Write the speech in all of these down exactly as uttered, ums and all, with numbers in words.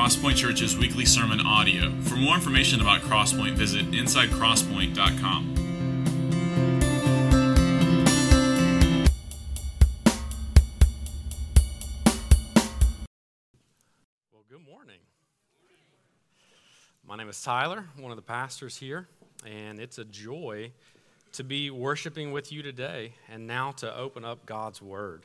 Crosspoint Church's weekly sermon audio. For more information about Crosspoint, visit inside crosspoint dot com. Well, good morning. My name is Tyler, one of the pastors here, and it's a joy to be worshiping with you today and now to open up God's Word.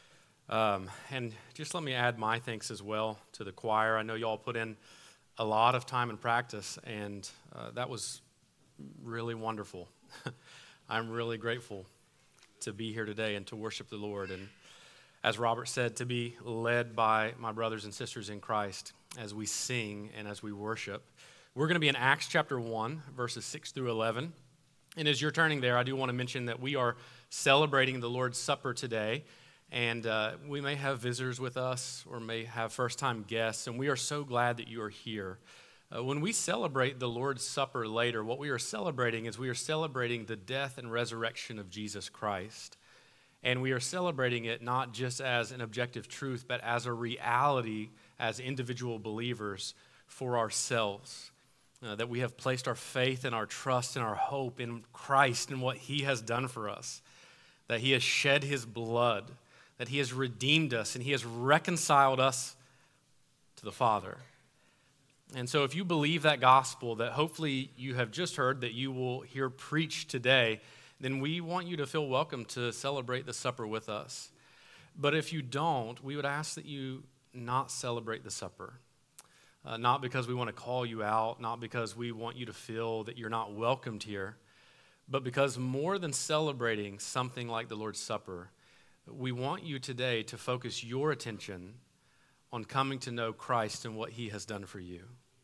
Um, and just let me add my thanks as well to the choir. I know you all put in a lot of time and practice, and uh, that was really wonderful. I'm really grateful to be here today and to worship the Lord. And as Robert said, to be led by my brothers and sisters in Christ as we sing and as we worship. We're going to be in Acts chapter one, verses six through eleven. And as you're turning there, I do want to mention that we are celebrating the Lord's Supper today. And uh, we may have visitors with us or may have first-time guests, and we are so glad that you are here. Uh, when we celebrate the Lord's Supper later, what we are celebrating is we are celebrating the death and resurrection of Jesus Christ. And we are celebrating it not just as an objective truth, but as a reality as individual believers for ourselves. Uh, that we have placed our faith and our trust and our hope in Christ and what He has done for us. That He has shed His blood, that He has redeemed us, and He has reconciled us to the Father. And so if you believe that gospel that hopefully you have just heard, that you will hear preached today, then we want you to feel welcome to celebrate the supper with us. But if you don't, we would ask that you not celebrate the supper. Uh, not because we want to call you out, not because we want you to feel that you're not welcomed here, but because more than celebrating something like the Lord's Supper, we want you today to focus your attention on coming to know Christ and what He has done for you.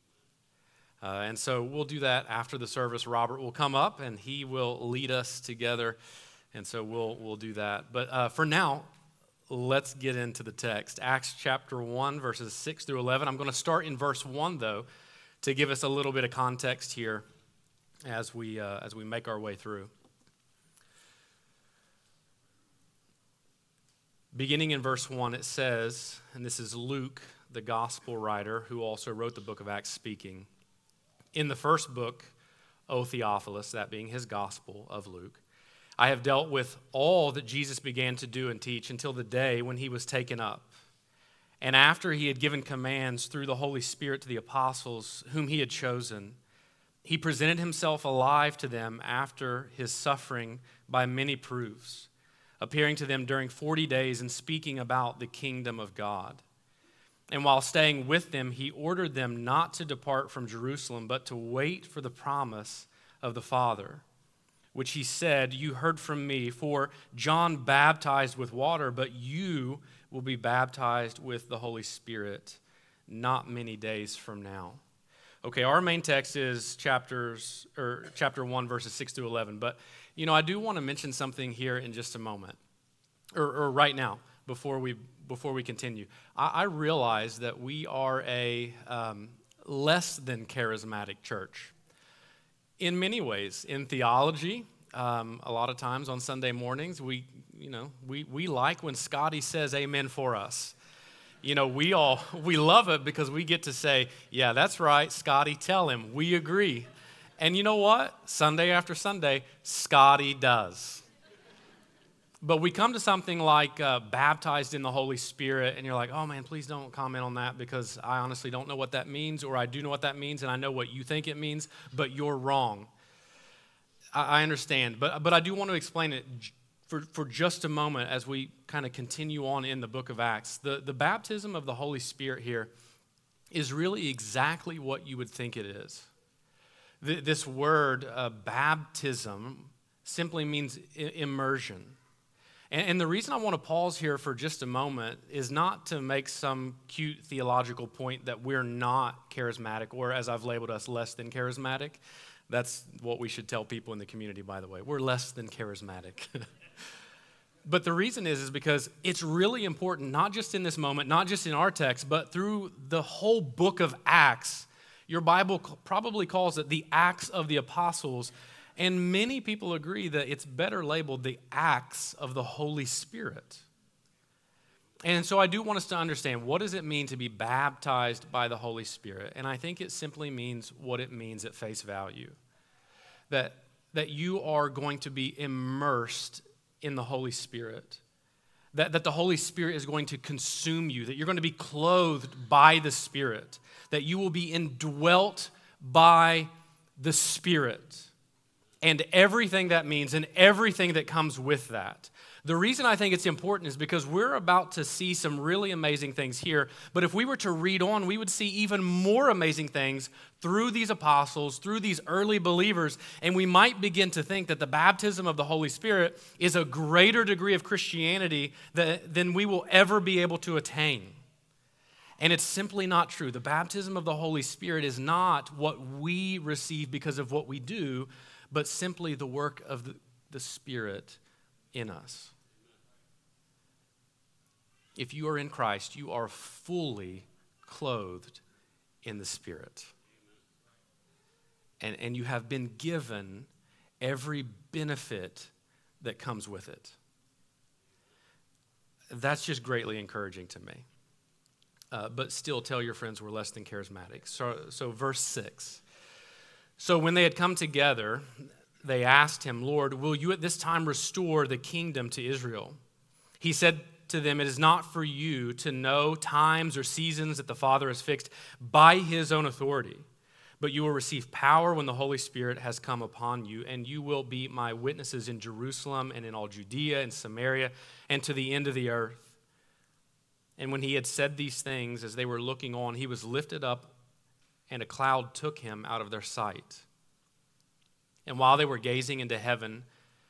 Uh, and so we'll do that after the service. Robert will come up and he will lead us together. And so we'll we'll do that. But uh, for now, let's get into the text. Acts chapter one, verses six through eleven. I'm going to start in verse one, though, to give us a little bit of context here as we uh, as we make our way through. Beginning in verse one, it says, and this is Luke, the gospel writer, who also wrote the book of Acts, speaking. In the first book, O Theophilus, that being his gospel of Luke, I have dealt with all that Jesus began to do and teach until the day when He was taken up. And after He had given commands through the Holy Spirit to the apostles whom He had chosen, He presented Himself alive to them after His suffering by many proofs, appearing to them during forty days and speaking about the kingdom of God. And while staying with them, He ordered them not to depart from Jerusalem, but to wait for the promise of the Father, which He said, "You heard from me, for John baptized with water, but you will be baptized with the Holy Spirit not many days from now." Okay, our main text is chapters or chapter one, verses six through eleven. But, you know, I do want to mention something here in just a moment, or, or right now, before we before we continue. I, I realize that we are a um, less than charismatic church. In many ways, in theology, um, a lot of times on Sunday mornings, we, you know, we we like when Scotty says "Amen" for us. You know, we all, we love it because we get to say, yeah, that's right, Scotty, tell him, we agree. And you know what? Sunday after Sunday, Scotty does. But we come to something like uh, baptized in the Holy Spirit, and you're like, oh man, please don't comment on that because I honestly don't know what that means, or I do know what that means, and I know what you think it means, but you're wrong. I, I understand, but but I do want to explain it For, for just a moment as we kind of continue on in the book of Acts. The, the baptism of the Holy Spirit here is really exactly what you would think it is. The, this word, uh, baptism, simply means I- immersion. And, and the reason I want to pause here for just a moment is not to make some cute theological point that we're not charismatic, or as I've labeled us, less than charismatic. That's what we should tell people in the community, by the way. We're less than charismatic. But the reason is, is because it's really important, not just in this moment, not just in our text, but through the whole book of Acts. Your Bible probably calls it the Acts of the Apostles, and many people agree that it's better labeled the Acts of the Holy Spirit. And so I do want us to understand, what does it mean to be baptized by the Holy Spirit? And I think it simply means what it means at face value. That, that you are going to be immersed in the Holy Spirit. That, that the Holy Spirit is going to consume you. That you're going to be clothed by the Spirit. That you will be indwelt by the Spirit. And everything that means and everything that comes with that. The reason I think it's important is because we're about to see some really amazing things here, but if we were to read on, we would see even more amazing things through these apostles, through these early believers, and we might begin to think that the baptism of the Holy Spirit is a greater degree of Christianity that, than we will ever be able to attain. And it's simply not true. The baptism of the Holy Spirit is not what we receive because of what we do, but simply the work of the, the Spirit in us. If you are in Christ, you are fully clothed in the Spirit. And, and you have been given every benefit that comes with it. That's just greatly encouraging to me. Uh, but still, tell your friends we're less than charismatic. So, so verse six. So when they had come together, they asked him, Lord, will you at this time restore the kingdom to Israel? He said to them, it is not for you to know times or seasons that the Father has fixed by his own authority, but you will receive power when the Holy Spirit has come upon you, and you will be my witnesses in Jerusalem and in all Judea and Samaria and to the end of the earth. And when he had said these things, as they were looking on, he was lifted up, and a cloud took him out of their sight. And while they were gazing into heaven,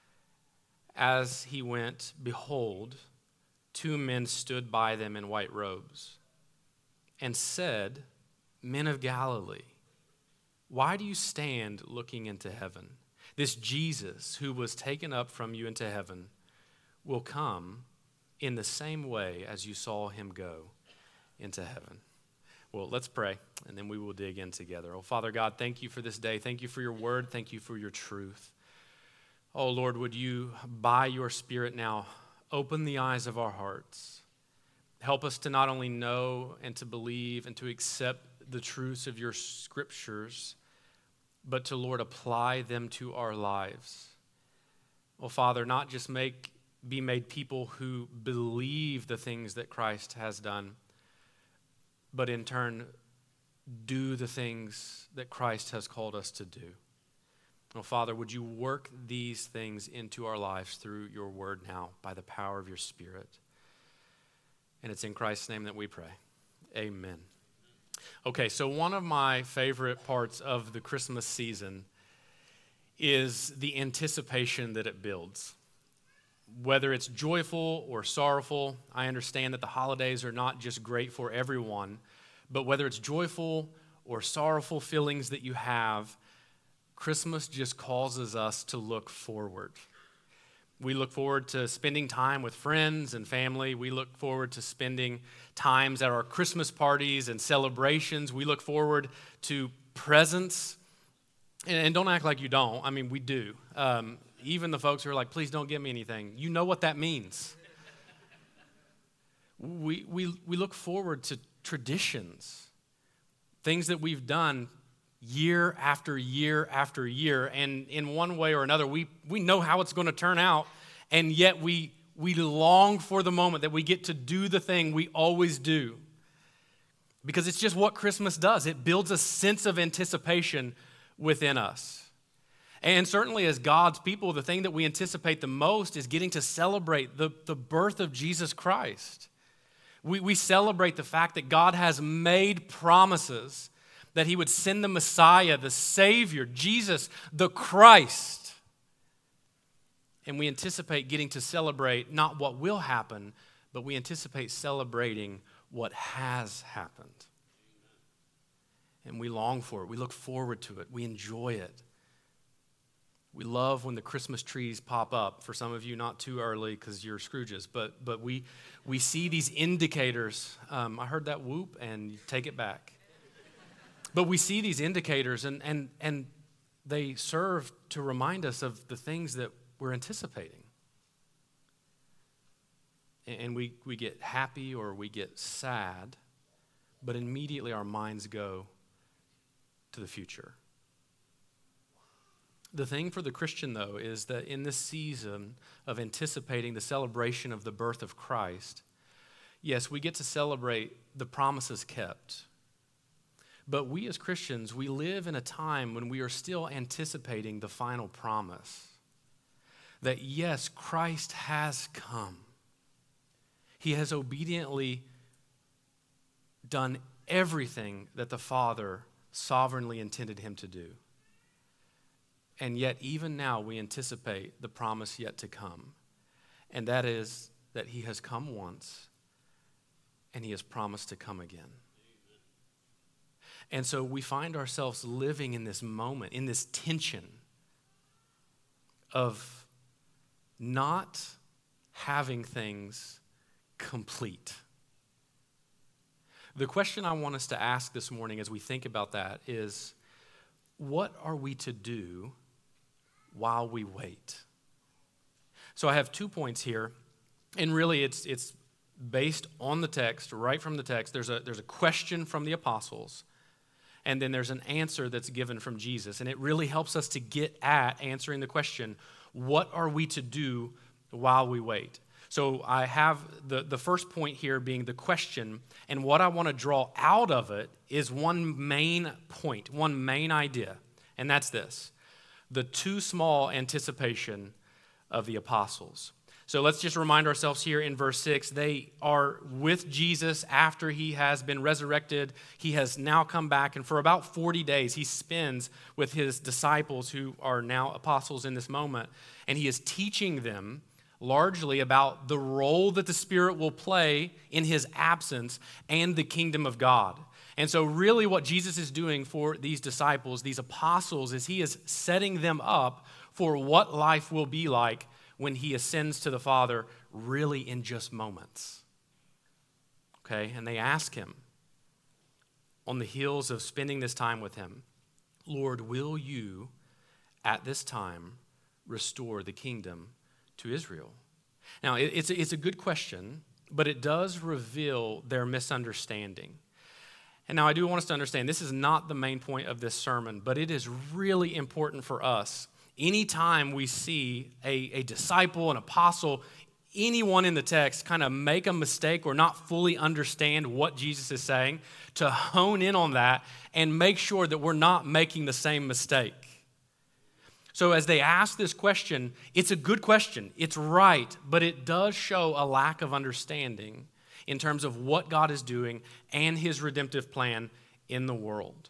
as he went, behold, two men stood by them in white robes and said, Men of Galilee, why do you stand looking into heaven? This Jesus who was taken up from you into heaven will come in the same way as you saw him go into heaven. Well, let's pray, and then we will dig in together. Oh, Father God, thank you for this day. Thank you for your word. Thank you for your truth. Oh, Lord, would you, by your Spirit now, open the eyes of our hearts. Help us to not only know and to believe and to accept the truths of your scriptures, but to, Lord, apply them to our lives. Oh, Father, not just make be made people who believe the things that Christ has done, but in turn, do the things that Christ has called us to do. Oh, Father, would you work these things into our lives through your word now by the power of your Spirit? And it's in Christ's name that we pray. Amen. Okay, so one of my favorite parts of the Christmas season is the anticipation that it builds. Whether it's joyful or sorrowful, I understand that the holidays are not just great for everyone, but whether it's joyful or sorrowful feelings that you have, Christmas just causes us to look forward. We look forward to spending time with friends and family. We look forward to spending times at our Christmas parties and celebrations. We look forward to presents. And don't act like you don't. I mean, we do. Um, even the folks who are like, please don't give me anything. You know what that means. we, we, we look forward to traditions, things that we've done year after year after year, and in one way or another, we, we know how it's going to turn out, and yet we, we long for the moment that we get to do the thing we always do, because it's just what Christmas does. It builds a sense of anticipation within us. And certainly as God's people, the thing that we anticipate the most is getting to celebrate the, the birth of Jesus Christ. We, we celebrate the fact that God has made promises that he would send the Messiah, the Savior, Jesus, the Christ. And we anticipate getting to celebrate not what will happen, but we anticipate celebrating what has happened. And we long for it. We look forward to it. We enjoy it. We love when the Christmas trees pop up. For some of you, not too early because you're Scrooges, but but we we see these indicators. Um, I heard that whoop, and you take it back. But we see these indicators, and, and, and they serve to remind us of the things that we're anticipating. and we, we get happy or we get sad, but immediately our minds go to the future. The thing for the Christian, though, is that in this season of anticipating the celebration of the birth of Christ, yes, we get to celebrate the promises kept. But we as Christians, we live in a time when we are still anticipating the final promise. That yes, Christ has come. He has obediently done everything that the Father sovereignly intended him to do. And yet, even now, we anticipate the promise yet to come. And that is that he has come once, and he has promised to come again. And so we find ourselves living in this moment, in this tension of not having things complete. The question I want us to ask this morning as we think about that is, what are we to do while we wait? So I have two points here, and really it's it's based on the text, right from the text. There's a there's a question from the apostles, and then there's an answer that's given from Jesus, and it really helps us to get at answering the question, what are we to do while we wait? So I have the, the first point here being the question, and what I want to draw out of it is one main point, one main idea, and that's this: the too small anticipation of the apostles. So let's just remind ourselves here in verse six, they are with Jesus after he has been resurrected. He has now come back, and for about forty days he spends with his disciples who are now apostles in this moment, and he is teaching them largely about the role that the Spirit will play in his absence and the kingdom of God. And so really what Jesus is doing for these disciples, these apostles, is he is setting them up for what life will be like when he ascends to the Father, really in just moments. Okay, and they ask him on the heels of spending this time with him, Lord, will you at this time restore the kingdom to Israel? Now, it's a, it's a good question, but it does reveal their misunderstanding. And now I do want us to understand this is not the main point of this sermon, but it is really important for us. Anytime we see a, a disciple, an apostle, anyone in the text kind of make a mistake or not fully understand what Jesus is saying, to hone in on that and make sure that we're not making the same mistake. So as they ask this question, it's a good question. It's right, but it does show a lack of understanding in terms of what God is doing and his redemptive plan in the world.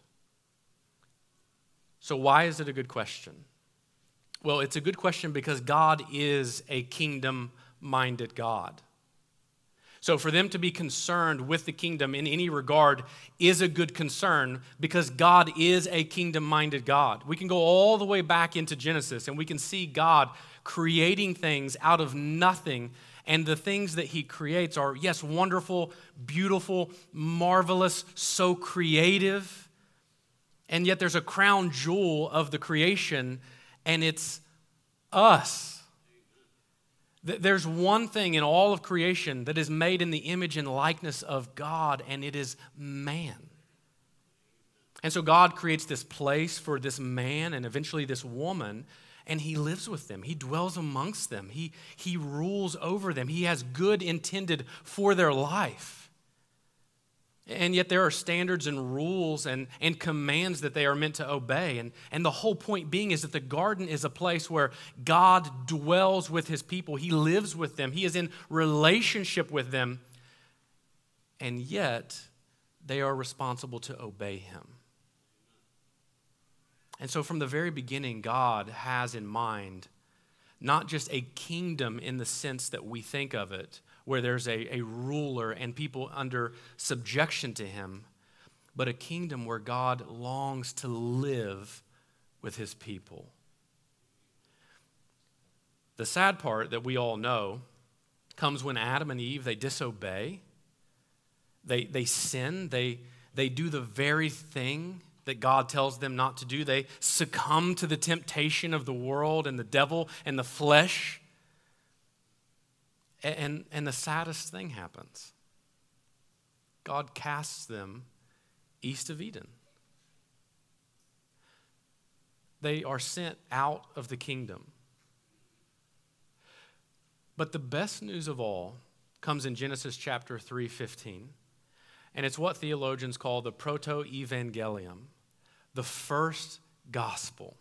So why is it a good question? Well, it's a good question because God is a kingdom-minded God. So for them to be concerned with the kingdom in any regard is a good concern because God is a kingdom-minded God. We can go all the way back into Genesis and we can see God creating things out of nothing, and the things that he creates are, yes, wonderful, beautiful, marvelous, so creative, and yet there's a crown jewel of the creation, and it's us. There's one thing in all of creation that is made in the image and likeness of God, and it is man. And so God creates this place for this man and eventually this woman, and he lives with them. He dwells amongst them. He, he rules over them. He has good intended for their life. And yet there are standards and rules and, and commands that they are meant to obey. And, and the whole point being is that the garden is a place where God dwells with his people. He lives with them. He is in relationship with them. And yet they are responsible to obey him. And so from the very beginning, God has in mind not just a kingdom in the sense that we think of it, where there's a, a ruler and people under subjection to him, but a kingdom where God longs to live with his people. The sad part that we all know comes when Adam and Eve, they disobey, they, they sin, they, they do the very thing that God tells them not to do. They succumb to the temptation of the world and the devil and the flesh. And, and the saddest thing happens. God casts them east of Eden. They are sent out of the kingdom. But the best news of all comes in Genesis chapter three fifteen. And it's what theologians call the proto-evangelium, the first gospel.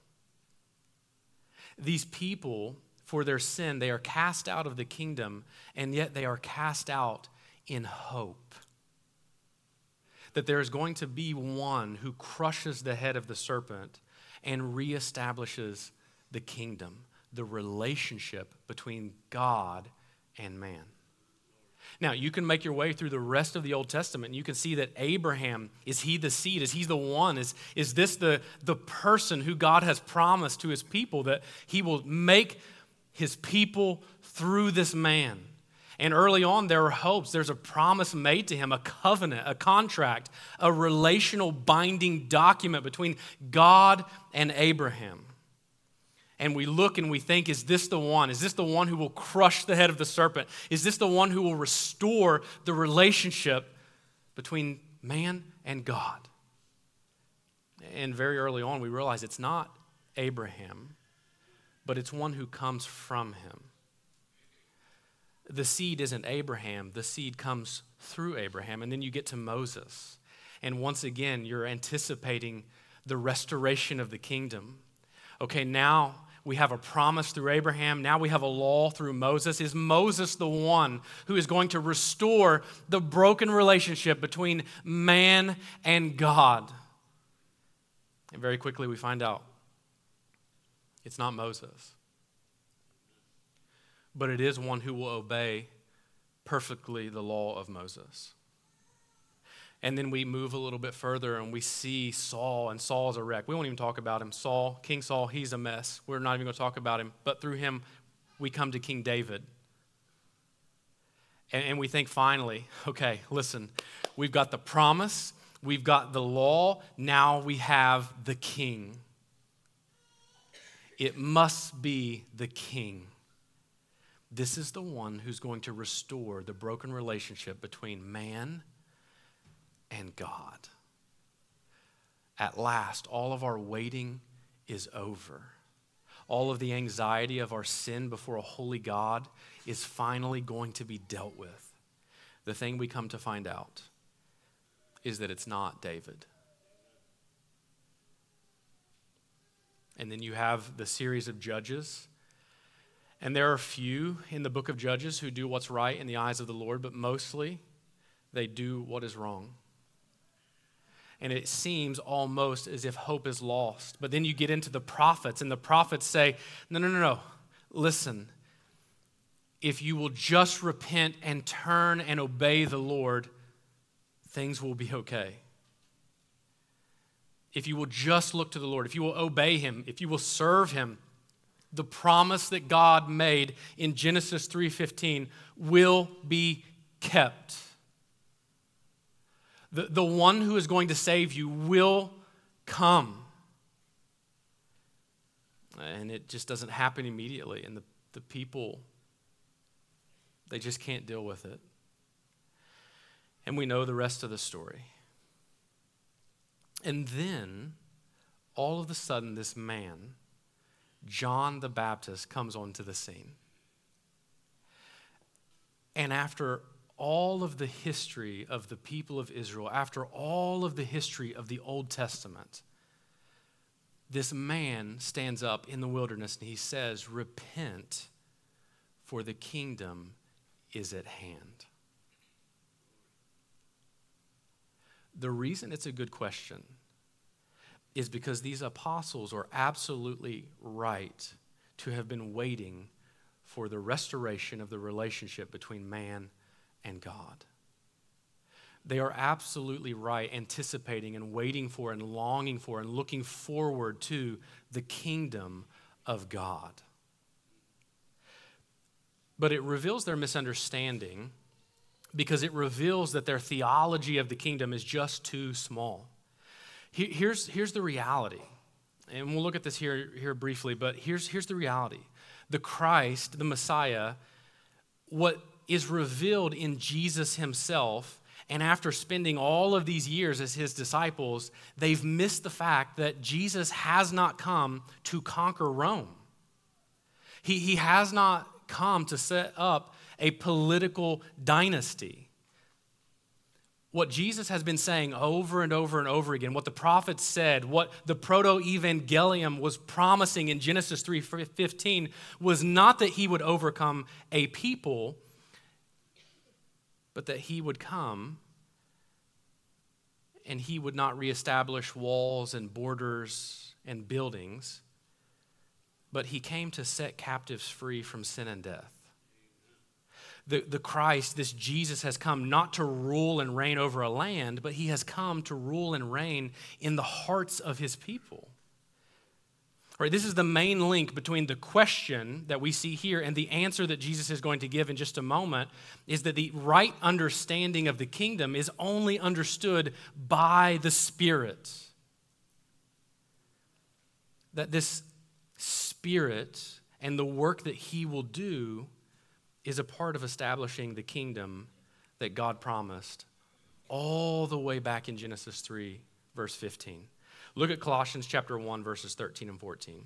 These people, for their sin, they are cast out of the kingdom, and yet they are cast out in hope. That there is going to be one who crushes the head of the serpent and reestablishes the kingdom, the relationship between God and man. Now, you can make your way through the rest of the Old Testament, and you can see that Abraham, is he the seed? Is he the one? Is, is this the, the person who God has promised to his people that he will make his people through this man? And early on, there are hopes. There's a promise made to him, a covenant, a contract, a relational binding document between God and Abraham. And we look and we think, is this the one? Is this the one who will crush the head of the serpent? Is this the one who will restore the relationship between man and God? And very early on, we realize it's not Abraham, but it's one who comes from him. The seed isn't Abraham. The seed comes through Abraham. And then you get to Moses. And once again, you're anticipating the restoration of the kingdom. Okay, now we have a promise through Abraham. Now we have a law through Moses. Is Moses the one who is going to restore the broken relationship between man and God? And very quickly we find out it's not Moses. But it is one who will obey perfectly the law of Moses. And then we move a little bit further and we see Saul, and Saul's a wreck. We won't even talk about him. Saul, King Saul, he's a mess. We're not even going to talk about him. But through him, we come to King David. And, and we think finally, okay, listen, we've got the promise, we've got the law, now we have the king. It must be the king. This is the one who's going to restore the broken relationship between man and God. At last, all of our waiting is over. All of the anxiety of our sin before a holy God is finally going to be dealt with. The thing we come to find out is that it's not David. And then you have the series of Judges. And there are few in the book of Judges who do what's right in the eyes of the Lord, but mostly they do what is wrong. And it seems almost as if hope is lost. But then you get into the prophets, and the prophets say, no, no, no, no. Listen, if you will just repent and turn and obey the Lord, things will be okay. If you will just look to the Lord, if you will obey him, if you will serve him, the promise that God made in Genesis three fifteen will be kept. The, the one who is going to save you will come. And it just doesn't happen immediately. And the, the people, they just can't deal with it. And we know the rest of the story. And then, all of a sudden, this man, John the Baptist, comes onto the scene. And after all of the history of the people of Israel, after all of the history of the Old Testament, this man stands up in the wilderness and he says, repent, for the kingdom is at hand. The reason it's a good question is because these apostles are absolutely right to have been waiting for the restoration of the relationship between man and God. They are absolutely right, anticipating and waiting for and longing for and looking forward to the kingdom of God. But it reveals their misunderstanding because it reveals that their theology of the kingdom is just too small. Here's, here's the reality, and we'll look at this here, here briefly, but here's, here's the reality. The Christ, the Messiah, what is revealed in Jesus himself. And after spending all of these years as his disciples, they've missed the fact that Jesus has not come to conquer Rome. He, he has not come to set up a political dynasty. What Jesus has been saying over and over and over again, what the prophets said, what the proto-evangelium was promising in Genesis three fifteen, was not that he would overcome a people, but that he would come and he would not reestablish walls and borders and buildings, but he came to set captives free from sin and death. The, the Christ, this Jesus, has come not to rule and reign over a land, but he has come to rule and reign in the hearts of his people. All right, this is the main link between the question that we see here and the answer that Jesus is going to give in just a moment, is that the right understanding of the kingdom is only understood by the Spirit. That this Spirit and the work that he will do is a part of establishing the kingdom that God promised all the way back in Genesis three, verse fifteen. Look at Colossians chapter one, verses thirteen and fourteen.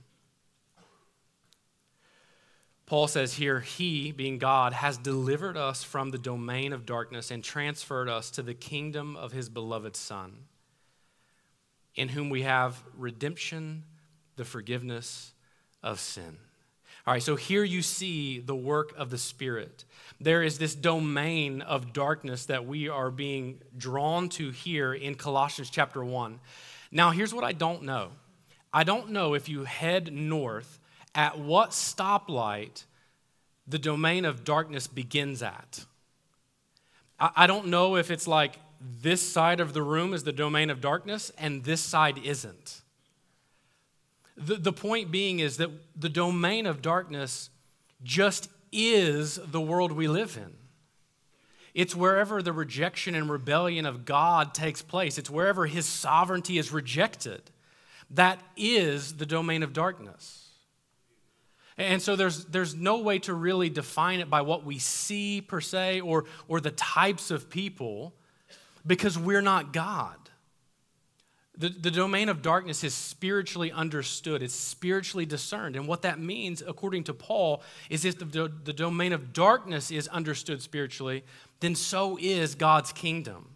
Paul says here, he, being God, has delivered us from the domain of darkness and transferred us to the kingdom of his beloved Son, in whom we have redemption, the forgiveness of sin. All right, so here you see the work of the Spirit. There is this domain of darkness that we are being drawn to here in Colossians chapter one. Now, here's what I don't know. I don't know if you head north, at what stoplight the domain of darkness begins at. I, I don't know if it's like this side of the room is the domain of darkness and this side isn't. The, the point being is that the domain of darkness just is the world we live in. It's wherever the rejection and rebellion of God takes place. It's wherever his sovereignty is rejected. That is the domain of darkness. And so there's, there's no way to really define it by what we see per se, or, or the types of people, because we're not God. The, the domain of darkness is spiritually understood. It's spiritually discerned. And what that means, according to Paul, is if the, the domain of darkness is understood spiritually, then so is God's kingdom.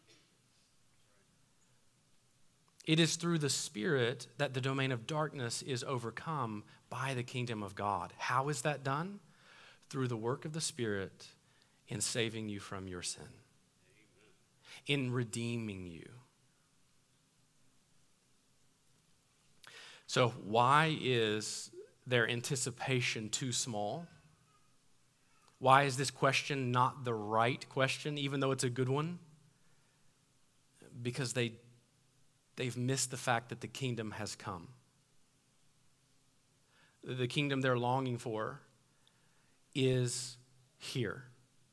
It is through the Spirit that the domain of darkness is overcome by the kingdom of God. How is that done? Through the work of the Spirit in saving you from your sin, in redeeming you. So why is their anticipation too small? Why is this question not the right question, even though it's a good one? Because they, they've missed the fact that the kingdom has come. The kingdom they're longing for is here.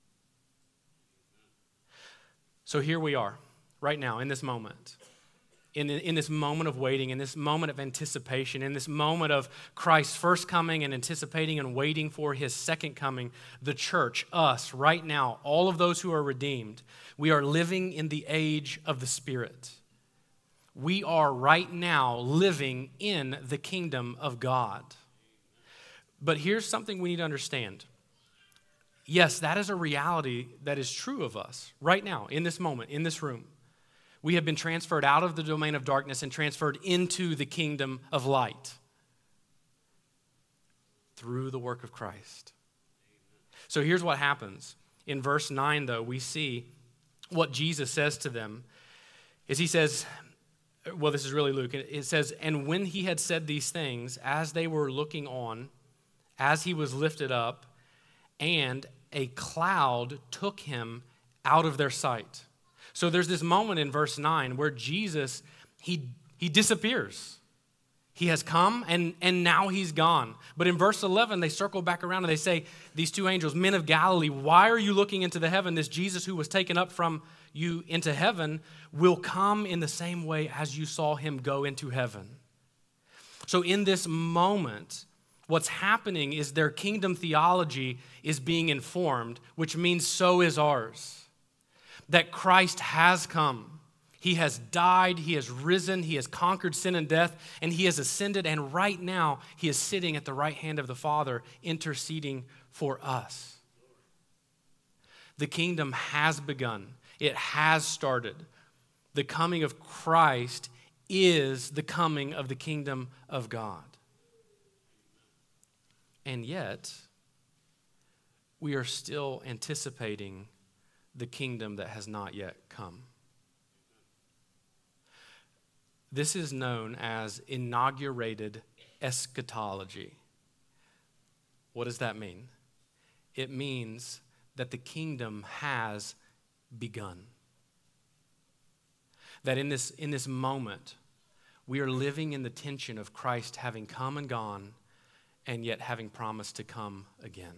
So here we are, right now, in this moment. In, in this moment of waiting, in this moment of anticipation, in this moment of Christ's first coming and anticipating and waiting for his second coming, the church, us, right now, all of those who are redeemed, we are living in the age of the Spirit. We are right now living in the kingdom of God. But here's something we need to understand. Yes, that is a reality that is true of us right now, in this moment, in this room. We have been transferred out of the domain of darkness and transferred into the kingdom of light through the work of Christ. So here's what happens. In verse nine, though, we see what Jesus says to them. Is he says, well, this is really Luke. It says, and when he had said these things, as they were looking on, as he was lifted up, and a cloud took him out of their sight. So there's this moment in verse nine where Jesus, he, he disappears. He has come and, and now he's gone. But in verse eleven, they circle back around and they say, these two angels, men of Galilee, why are you looking into the heaven? This Jesus who was taken up from you into heaven will come in the same way as you saw him go into heaven. So in this moment, What's happening is their kingdom theology is being informed, which means so is ours. That Christ has come. He has died, he has risen, he has conquered sin and death, and he has ascended, and right now he is sitting at the right hand of the Father, interceding for us. The kingdom has begun. It has started. The coming of Christ is the coming of the kingdom of God. And yet, we are still anticipating the kingdom that has not yet come. This is known as inaugurated eschatology. What does that mean? It means that the kingdom has begun. That in this, in this moment, we are living in the tension of Christ having come and gone, and yet having promised to come again.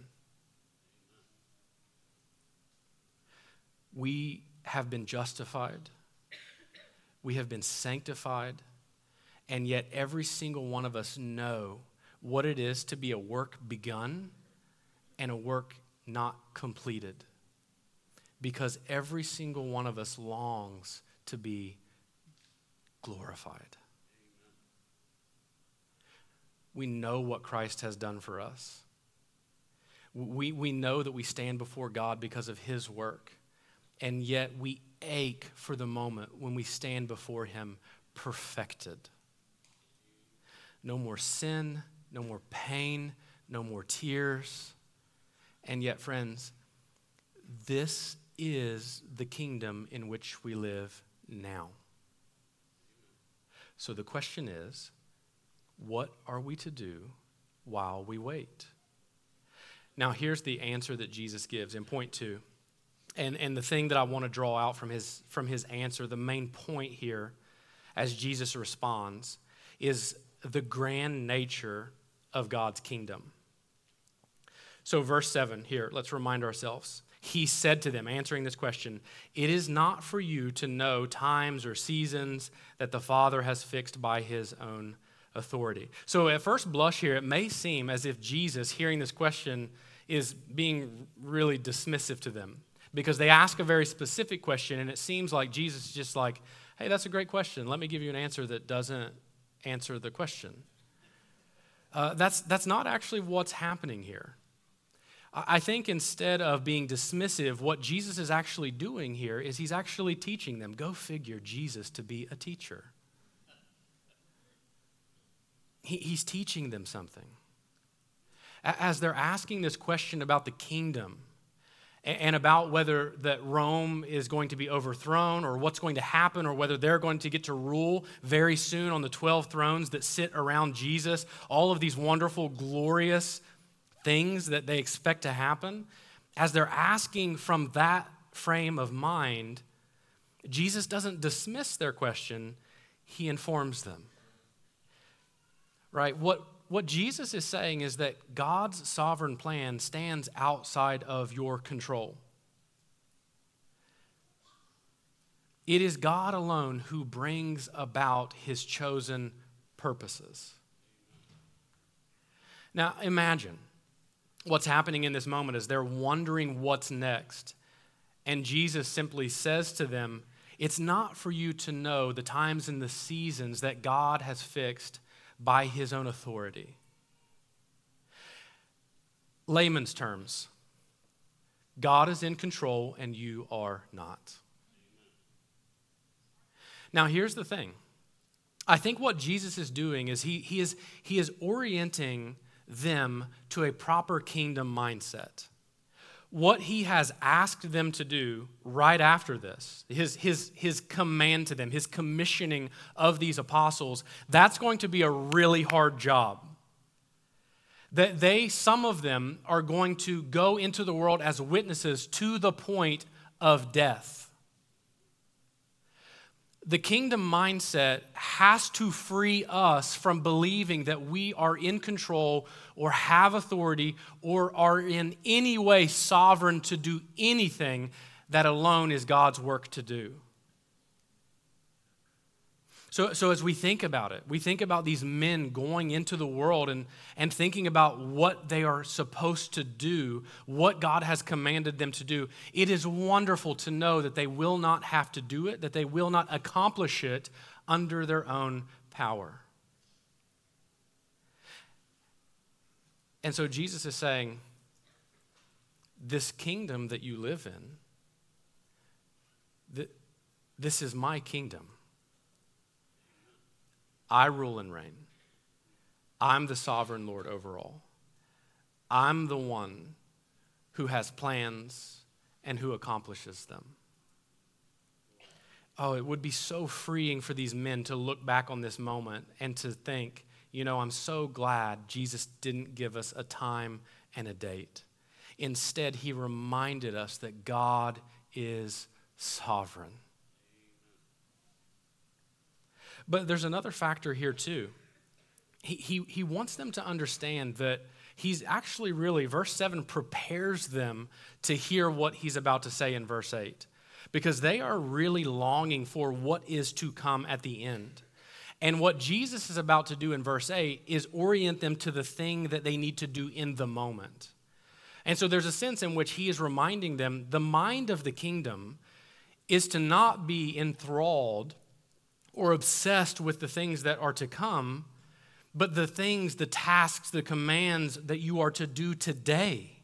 We have been justified. We have been sanctified, and yet every single one of us know what it is to be a work begun and a work not completed. Because every single one of us longs to be glorified. We know what Christ has done for us. We, we know that we stand before God because of his work, and yet we ache for the moment when we stand before him perfected. No more sin, no more pain, no more tears. And yet, friends, this is the kingdom in which we live now. So the question is, what are we to do while we wait? Now, here's the answer that Jesus gives in point two. And, and the thing that I want to draw out from his, from his answer, the main point here as Jesus responds, is the grand nature of God's kingdom. So verse seven here, let's remind ourselves. He said to them, answering this question, "It is not for you to know times or seasons that the Father has fixed by his own authority." So at first blush here, it may seem as if Jesus, hearing this question, is being really dismissive to them. Because they ask a very specific question, and it seems like Jesus is just like, hey, that's a great question. Let me give you an answer that doesn't answer the question. Uh, that's, that's not actually what's happening here. I think instead of being dismissive, what Jesus is actually doing here is he's actually teaching them. Go figure, Jesus to be a teacher. He, he's teaching them something. As they're asking this question about the kingdom, and about whether that Rome is going to be overthrown or what's going to happen or whether they're going to get to rule very soon on the twelve thrones that sit around Jesus, all of these wonderful, glorious things that they expect to happen. As they're asking from that frame of mind, Jesus doesn't dismiss their question, he informs them. Right? What What Jesus is saying is that God's sovereign plan stands outside of your control. It is God alone who brings about his chosen purposes. Now imagine what's happening in this moment is they're wondering what's next. And Jesus simply says to them, it's not for you to know the times and the seasons that God has fixed by his own authority. Layman's terms, God is in control and you are not. Now here's the thing. I think what Jesus is doing is he, he is he is orienting them to a proper kingdom mindset. What he has asked them to do right after this, his, his, his command to them, his commissioning of these apostles, that's going to be a really hard job. That they, some of them, are going to go into the world as witnesses to the point of death. The kingdom mindset has to free us from believing that we are in control or have authority or are in any way sovereign to do anything that alone is God's work to do. So, so as we think about it, we think about these men going into the world and, and thinking about what they are supposed to do, what God has commanded them to do. It is wonderful to know that they will not have to do it, that they will not accomplish it under their own power. And so Jesus is saying, this kingdom that you live in, th- this is my kingdom. I rule and reign. I'm the sovereign Lord over all. I'm the one who has plans and who accomplishes them. Oh, it would be so freeing for these men to look back on this moment and to think, you know, I'm so glad Jesus didn't give us a time and a date. Instead, he reminded us that God is sovereign. But there's another factor here too. He, he, he wants them to understand that he's actually really, verse seven prepares them to hear what he's about to say in verse eight. Because they are really longing for what is to come at the end. And what Jesus is about to do in verse eight is orient them to the thing that they need to do in the moment. And so there's a sense in which he is reminding them the mind of the kingdom is to not be enthralled or obsessed with the things that are to come, but the things, the tasks, the commands that you are to do today.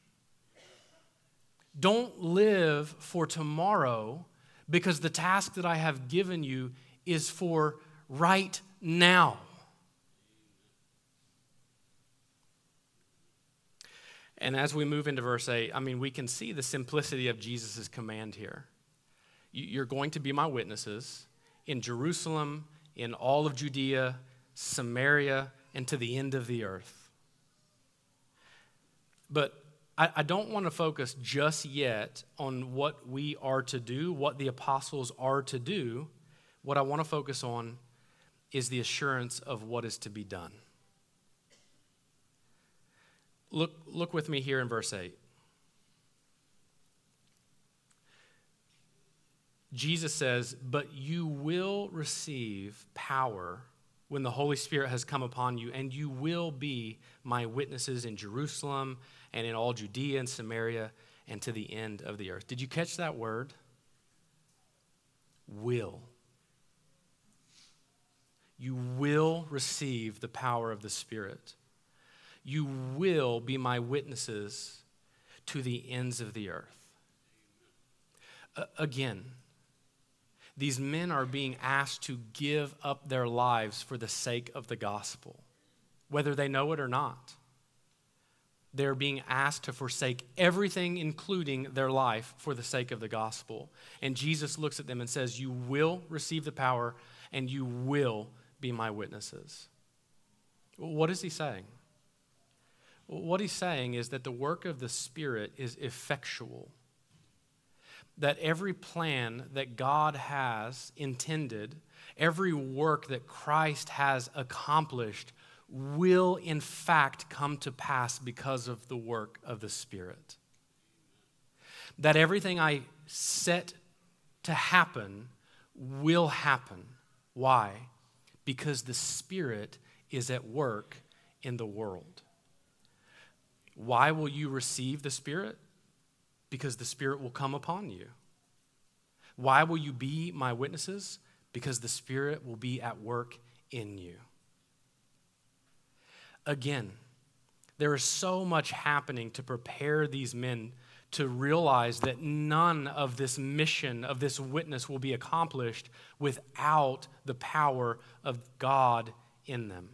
Don't live for tomorrow, because the task that I have given you is for right now. And as we move into verse eight, I mean, we can see the simplicity of Jesus' command here. You're going to be my witnesses in Jerusalem, in all of Judea, Samaria, and to the end of the earth. But I, I don't want to focus just yet on what we are to do, what the apostles are to do. What I want to focus on is the assurance of what is to be done. Look, look with me here in verse eight. Jesus says, but you will receive power when the Holy Spirit has come upon you, and you will be my witnesses in Jerusalem and in all Judea and Samaria and to the end of the earth. Did you catch that word? Will. You will receive the power of the Spirit. You will be my witnesses to the ends of the earth. Uh, again, these men are being asked to give up their lives for the sake of the gospel, whether they know it or not. They're being asked to forsake everything, including their life, for the sake of the gospel. And Jesus looks at them and says, you will receive the power and you will be my witnesses. What is he saying? What he's saying is that the work of the Spirit is effectual. That every plan that God has intended, every work that Christ has accomplished will in fact come to pass because of the work of the Spirit. That everything I set to happen will happen. Why? Because the Spirit is at work in the world. Why will you receive the Spirit? Because the Spirit will come upon you. Why will you be my witnesses? Because the Spirit will be at work in you. Again, there is so much happening to prepare these men to realize that none of this mission, of this witness, will be accomplished without the power of God in them.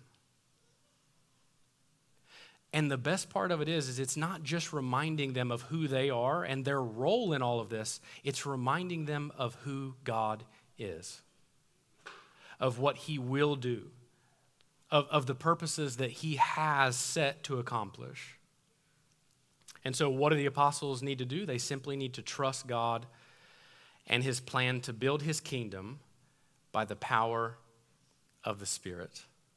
And the best part of it is, is it's not just reminding them of who they are and their role in all of this. It's reminding them of who God is, of what he will do, of, of the purposes that he has set to accomplish. And so what do the apostles need to do? They simply need to trust God and his plan to build his kingdom by the power of the Spirit.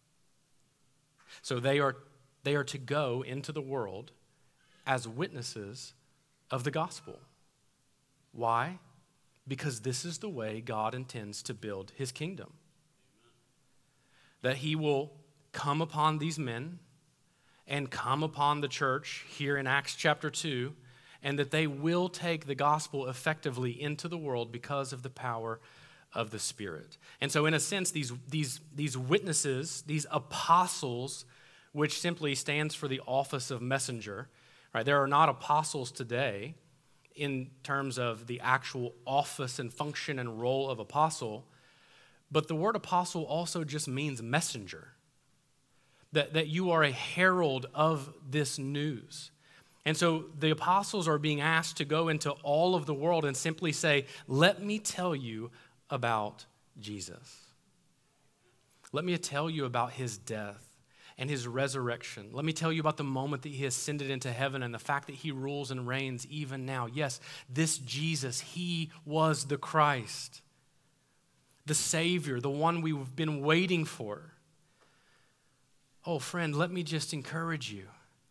So they are They are to go into the world as witnesses of the gospel. Why? Because this is the way God intends to build his kingdom. that he will come upon these men and come upon the church here in Acts chapter two, and that they will take the gospel effectively into the world because of the power of the Spirit. And so in a sense, these, these, these witnesses, these apostles, which simply stands for the office of messenger, right? There are not apostles today in terms of the actual office and function and role of apostle, but the word apostle also just means messenger. That, that you are a herald of this news. And so the apostles are being asked to go into all of the world and simply say, let me tell you about Jesus. Let me tell you about his death and his resurrection. Let me tell you about the moment that he ascended into heaven and the fact that he rules and reigns even now. Yes, this Jesus, he was the Christ, the Savior, the one we've been waiting for. Oh, friend, let me just encourage you.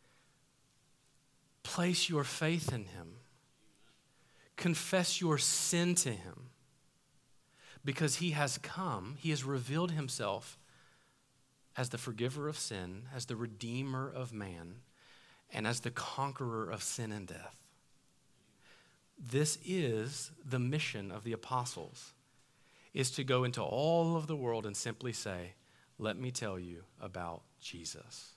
Place your faith in him. Confess your sin to him. Because he has come, he has revealed himself as the forgiver of sin, as the redeemer of man, and as the conqueror of sin and death. This is the mission of the apostles, is to go into all of the world and simply say, let me tell you about Jesus.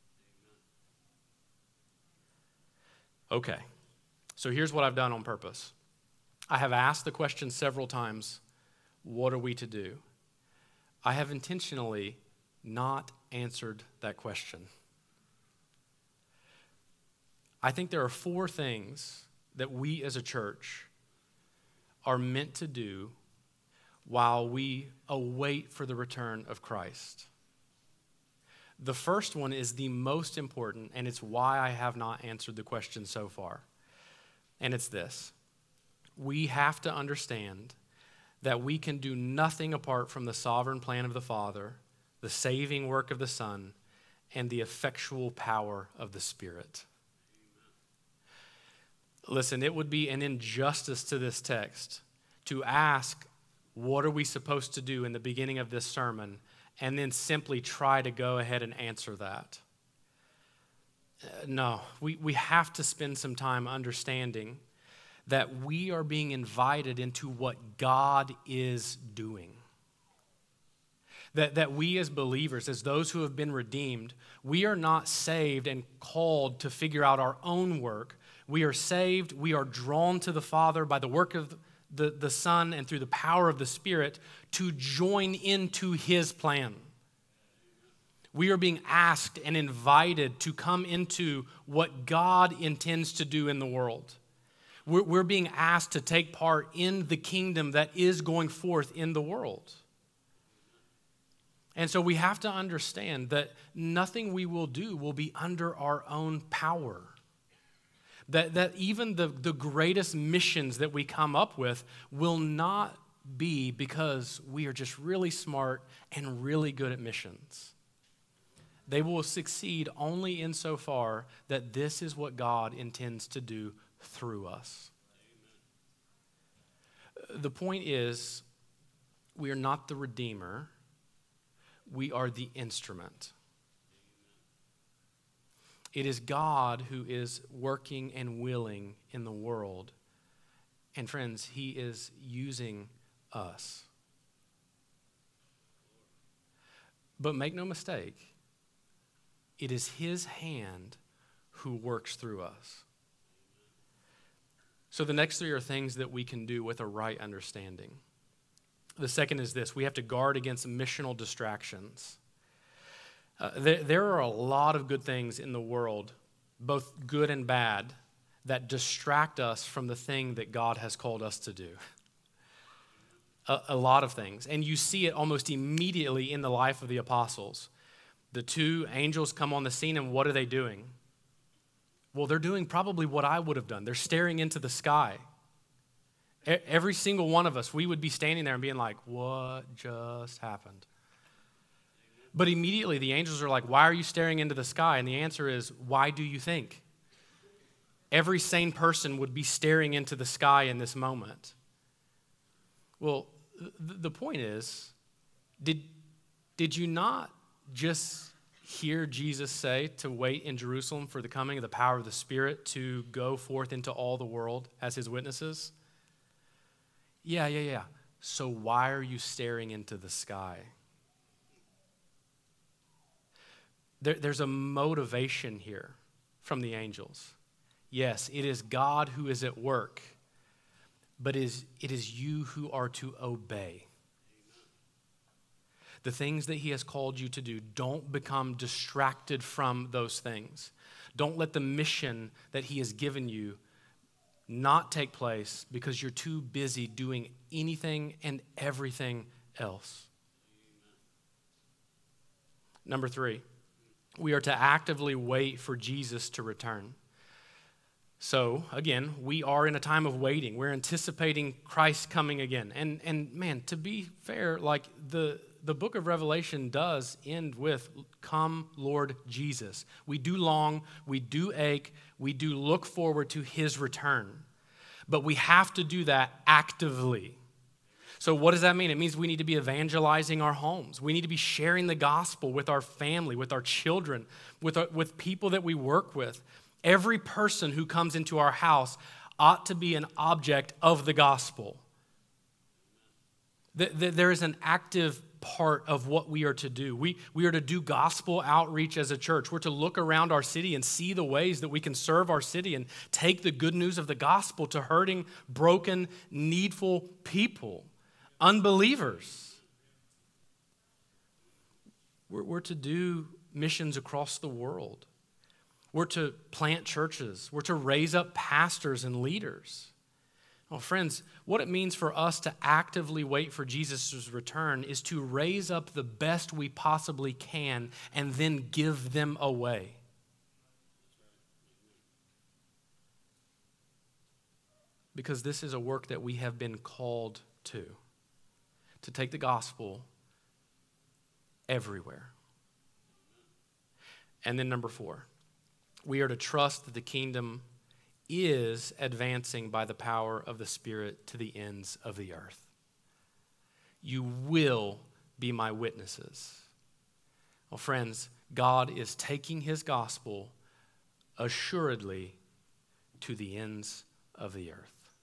Okay, so here's what I've done on purpose. I have asked the question several times, what are we to do? I have intentionally not answered that question. I think there are four things that we as a church are meant to do while we await for the return of Christ. The first one is the most important, and it's why I have not answered the question so far. And it's this. We have to understand that we can do nothing apart from the sovereign plan of the Father, the saving work of the Son, and the effectual power of the Spirit. Listen, it would be an injustice to this text to ask, what are we supposed to do in the beginning of this sermon, and then simply try to go ahead and answer that. Uh, no, we, we have to spend some time understanding that we are being invited into what God is doing. That, that we as believers, as those who have been redeemed, we are not saved and called to figure out our own work. We are saved, we are drawn to the Father by the work of The, the Son and through the power of the Spirit to join into his plan. We are being asked and invited to come into what God intends to do in the world. We're, we're being asked to take part in the kingdom that is going forth in the world. And so we have to understand that nothing we will do will be under our own power. That, that even the, the greatest missions that we come up with will not be because we are just really smart and really good at missions. They will succeed only insofar that this is what God intends to do through us. Amen. The point is, we are not the Redeemer. We are the instrument. It is God who is working and willing in the world. And friends, he is using us. But make no mistake, it is his hand who works through us. So the next three are things that we can do with a right understanding. The second is this: we have to guard against missional distractions. Uh, there, there are a lot of good things in the world, both good and bad, that distract us from the thing that God has called us to do. A, a lot of things. And you see it almost immediately in the life of the apostles. The two angels come on the scene, and what are they doing? Well, they're doing probably what I would have done. They're staring into the sky. E- every single one of us, we would be standing there and being like, what just happened? But immediately the angels are like, why are you staring into the sky? And the answer is, why do you think? Every sane person would be staring into the sky in this moment. Well, th- the point is, did, Did you not just hear Jesus say to wait in Jerusalem for the coming of the power of the Spirit to go forth into all the world as his witnesses? Yeah, yeah, yeah. So why are you staring into the sky? There, there's a motivation here from the angels. Yes, it is God who is at work, but it is, it is you who are to obey. The things that he has called you to do, don't become distracted from those things. Don't let the mission that he has given you not take place because you're too busy doing anything and everything else. Number three, we are to actively wait for Jesus to return. So, again, we are in a time of waiting. We're anticipating Christ coming again. And, and man, to be fair, like the... The book of Revelation does end with, come, Lord Jesus. We do long, we do ache, we do look forward to his return. But we have to do that actively. So what does that mean? It means we need to be evangelizing our homes. We need to be sharing the gospel with our family, with our children, with, our, with people that we work with. Every person who comes into our house ought to be an object of the gospel. There is an active part of what we are to do. We, we are to do gospel outreach as a church. We're to look around our city and see the ways that we can serve our city and take the good news of the gospel to hurting, broken, needful people, unbelievers. We're, we're to do missions across the world. We're to plant churches. We're to raise up pastors and leaders. Well, friends, what it means for us to actively wait for Jesus' return is to raise up the best we possibly can and then give them away. Because this is a work that we have been called to, to take the gospel everywhere. And then number four, we are to trust that the kingdom is advancing by the power of the Spirit to the ends of the earth. You will be my witnesses. Well, friends, God is taking his gospel assuredly to the ends of the earth.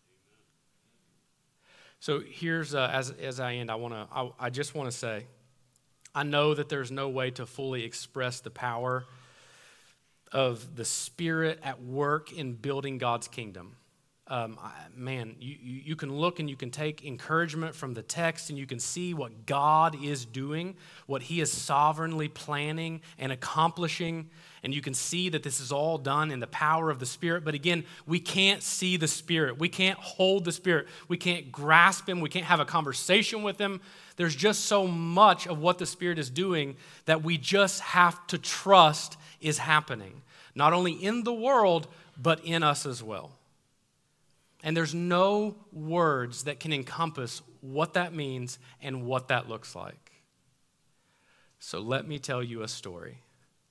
So here's, uh, as, as I end, I, wanna, I, I just want to say, I know that there's no way to fully express the power of the Spirit at work in building God's kingdom. Um, I, man, you, you, you can look and you can take encouragement from the text and you can see what God is doing, what he is sovereignly planning and accomplishing, and you can see that this is all done in the power of the Spirit. But again, we can't see the Spirit. We can't hold the Spirit. We can't grasp him. We can't have a conversation with him. There's just so much of what the Spirit is doing that we just have to trust is happening, not only in the world, but in us as well. And there's no words that can encompass what that means and what that looks like. So let me tell you a story.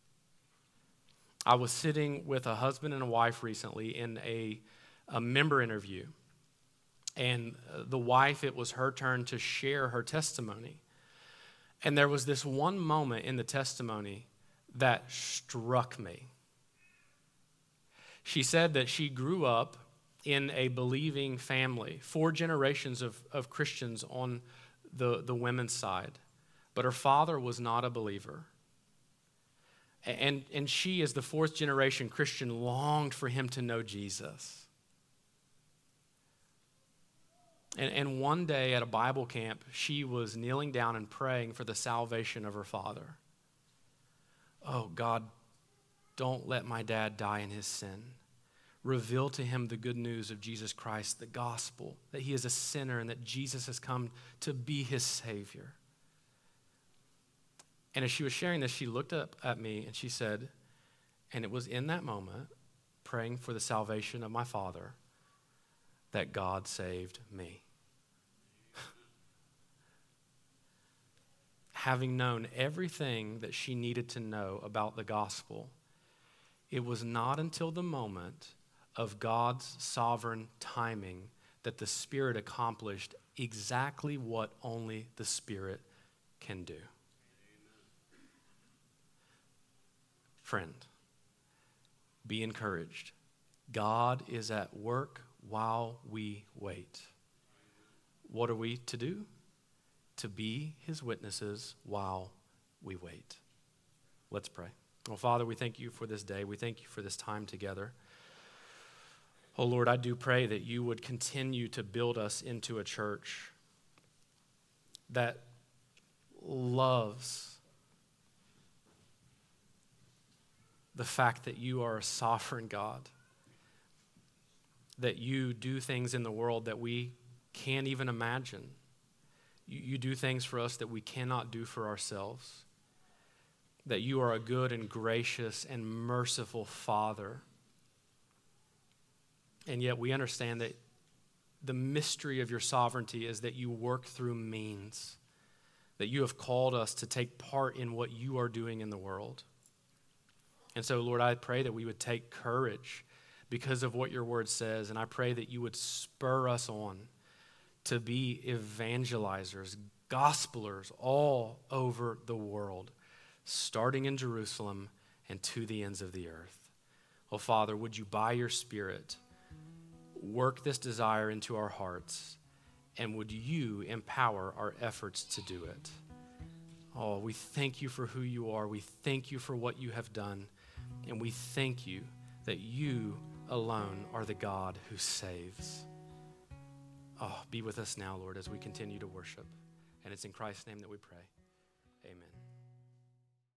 I was sitting with a husband and a wife recently in a, a member interview. And the wife, it was her turn to share her testimony. And there was this one moment in the testimony that struck me. She said that she grew up in a believing family, four generations of, of Christians on the, the women's side, but her father was not a believer. And, and she, as the fourth generation Christian, longed for him to know Jesus. And, and one day at a Bible camp, she was kneeling down and praying for the salvation of her father. Oh, God, don't let my dad die in his sin. Reveal to him the good news of Jesus Christ, the gospel, that he is a sinner and that Jesus has come to be his Savior. And as she was sharing this, she looked up at me and she said, and it was in that moment, praying for the salvation of my father, that God saved me. Having known everything that she needed to know about the gospel, it was not until the moment of God's sovereign timing that the Spirit accomplished exactly what only the Spirit can do. Friend, be encouraged. God is at work while we wait. What are we to do? To be his witnesses while we wait. Let's pray. Well, Father, we thank you for this day. We thank you for this time together. Oh, Lord, I do pray that you would continue to build us into a church that loves the fact that you are a sovereign God, that you do things in the world that we can't even imagine. You, you do things for us that we cannot do for ourselves, that you are a good and gracious and merciful Father. And yet we understand that the mystery of your sovereignty is that you work through means, that you have called us to take part in what you are doing in the world. And so, Lord, I pray that we would take courage because of what your word says, and I pray that you would spur us on to be evangelizers, gospelers all over the world, starting in Jerusalem and to the ends of the earth. Oh, Father, would you, by your Spirit, work this desire into our hearts, and would you empower our efforts to do it? Oh, we thank you for who you are. We thank you for what you have done, and we thank you that you alone are the God who saves. Oh, be with us now, Lord, as we continue to worship. And it's in Christ's name that we pray. Amen.